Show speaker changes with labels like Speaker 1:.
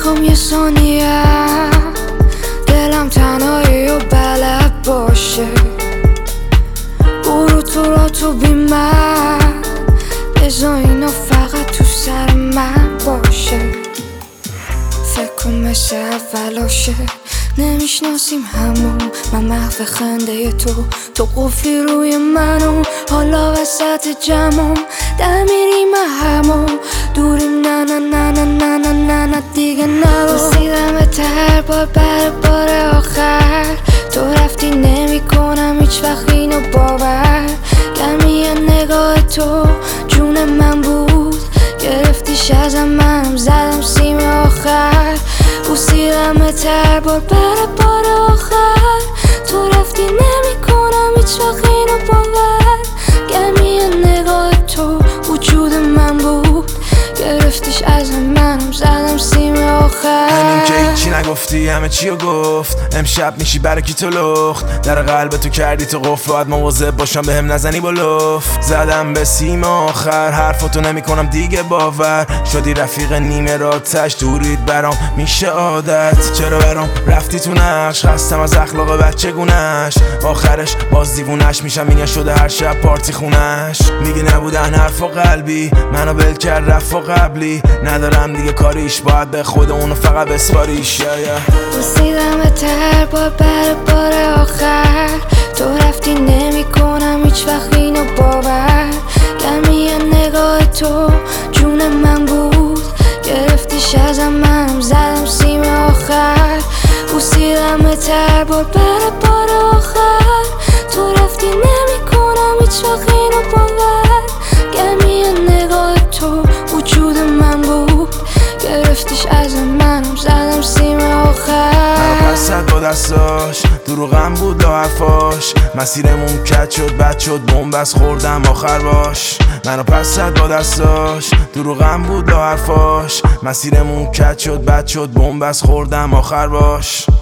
Speaker 1: نمیخوام یه ثانیه دلم تنهایی و بلد باشه برو تو را تو بی من بذار اینا فقط تو سر من باشه فکر کن مثل اولاشه نمیشناسیم همون من محو خنده تو قفلی روی منو حالا وسط جمعم در میریم همون دوریم نه نه نه نه نه نه نه نه دیگه نرو رسیدم تر بار آخر تو رفتی نمی کنم هیچ وقت اینو باور گرمی نگاه تو جون من بود گرفتیش ازم منم زدم سیم آخر بوسیدم تر بار آخر تو رفتی نمی کنم هیچ وقت اینو باور گرمی نگاه تو وجود من بود گرفتیش ازم منم زدم سیم آخر
Speaker 2: همین که هیچی نگفتی همه چیو گفت امشب میشی برای کی تو لخت در قلب تو کردی تو قفل باید مواظب باشم بهم نزنی با لفت زدم به سیم آخر حرفاتو نمی کنم دیگه باور شدی رفیق نیمه راتش دورید برام میشه عادت چرا برام رفتی تو نقش خستم از اخلاق بچه گونش آخرش باز دیوونش میشم میگه شده هر شب پارتی خونش میگه نبودن حرف و قلبی منو بل کرد رفت و قبلی ندارم دیگه کاریش باید به خود اونو فقط بسپاریش
Speaker 1: رسیدم تر بار آخر تو رفتی نمی کنم هیچ وقت اینو باور گرمی نگاه تو جون من بود گرفتیش ازم منم زدم سیم آخر بوسیدم تر بار آخر تو رفتی نمی کنم هیچ وقت اینو باور گرمی نگاه تو وجود من بود گرفتیش ازم منم زدم سیم آخر
Speaker 2: منو پس زد با دستاش دروغم بود لا حرفاش مسیرمون کج شد بد شد بومبست خوردم آخر باش منو پس زد با دستاش دروغم بود لا حرفاش مسیرمون کج شد بد شد بومبست خوردم آخر باش